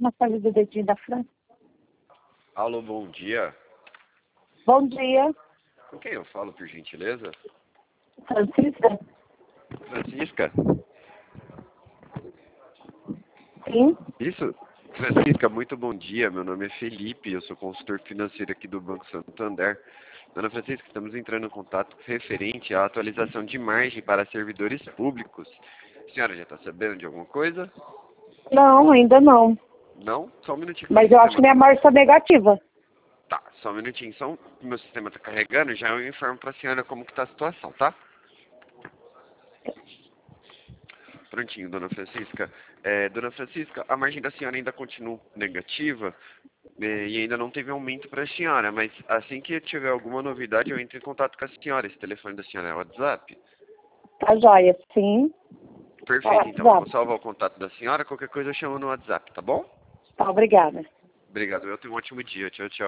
Na fase do dedinho da Fran. Alô, bom dia. Bom dia, Com quem eu falo, por gentileza? Francisca. Francisca? Sim. Isso? Francisca, muito bom dia. Meu nome é Felipe, eu sou consultor financeiro aqui do Banco Santander. Dona Francisca, estamos entrando em contato referente à atualização de margem para servidores públicos. A senhora já está sabendo de alguma coisa? Não, ainda não. Não? Só um minutinho. Mas eu acho que minha margem está negativa. Tá, só um minutinho. Só o meu sistema está carregando, já eu informo para a senhora como que está a situação, tá? Prontinho, dona Francisca. Dona Francisca, a margem da senhora ainda continua negativa e ainda não teve aumento para a senhora, mas assim que eu tiver alguma novidade eu entro em contato com a senhora. Esse telefone da senhora é o WhatsApp? Tá joia, sim. Perfeito, então eu vou salvar o contato da senhora, qualquer coisa eu chamo no WhatsApp, tá bom? Tá, obrigada. Obrigado, eu tenho um ótimo dia. Tchau, tchau.